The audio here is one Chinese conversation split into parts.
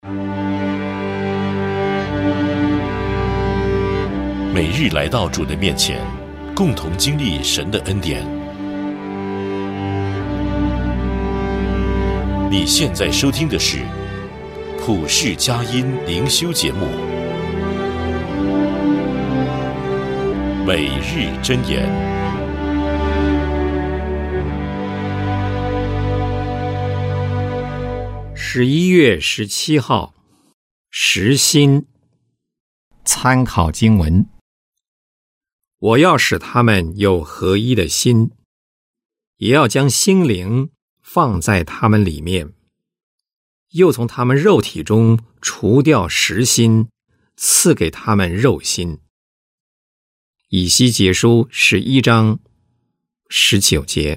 每日来到主的面前，共同经历神的恩典。你现在收听的是普世佳音灵修节目，每日箴言。 11月17号，实心参考经文。我要使他们有合一的心，也要将心灵放在他们里面，又从他们肉体中除掉实心，赐给他们肉心。以西结书11章19节。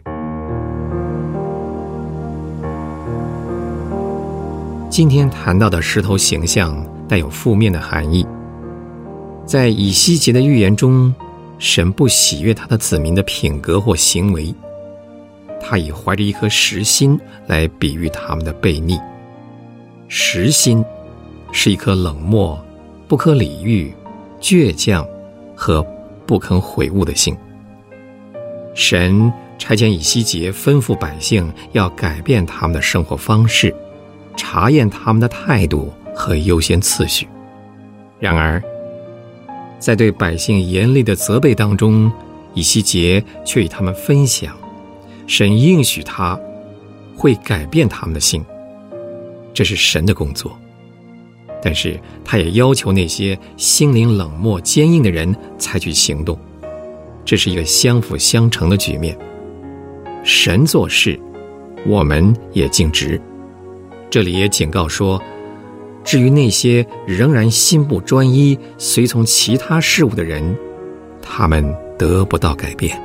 今天谈到的石头形象带有负面的含义。在以西结的预言中，神不喜悦他的子民的品格或行为，他以怀着一颗实心来比喻他们的悖逆。实心是一颗冷漠、不可理喻、倔强和不肯悔悟的心。神差遣以西结吩咐百姓要改变他们的生活方式，查验他们的态度和优先次序。然而在对百姓严厉的责备当中，以西结却与他们分享神应许他会改变他们的心，这是神的工作。但是他也要求那些心灵冷漠坚硬的人采取行动，这是一个相辅相成的局面。神做事，我们也尽职。这里也警告说，至于那些仍然心不专一、随从其他事物的人，他们得不到改变。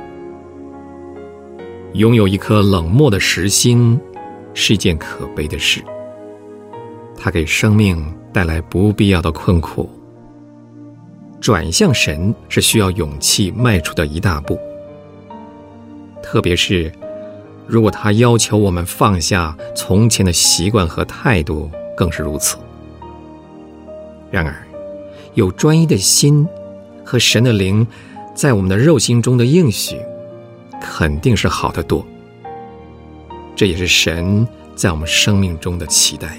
拥有一颗冷漠的实心是一件可悲的事，它给生命带来不必要的困苦。转向神是需要勇气迈出的一大步，特别是如果他要求我们放下从前的习惯和态度，更是如此。然而，有专一的心和神的灵在我们的肉心中的应许，肯定是好得多。这也是神在我们生命中的期待。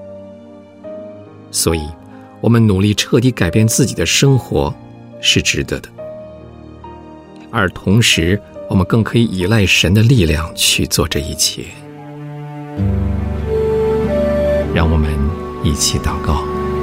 所以，我们努力彻底改变自己的生活是值得的，而同时，我们更可以依赖神的力量去做这一切。让我们一起祷告。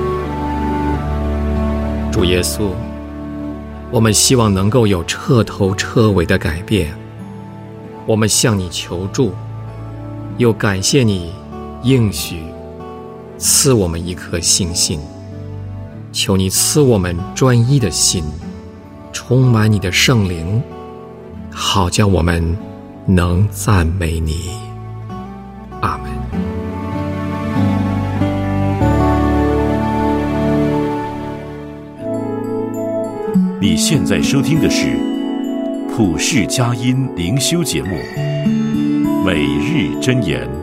主耶稣，我们希望能够有彻头彻尾的改变，我们向你求助，又感谢你应许赐我们一颗新心，求你赐我们专一的心，充满你的圣灵，好叫我们能赞美你。阿们。 你现在收听的是普世佳音灵修节目，每日箴言。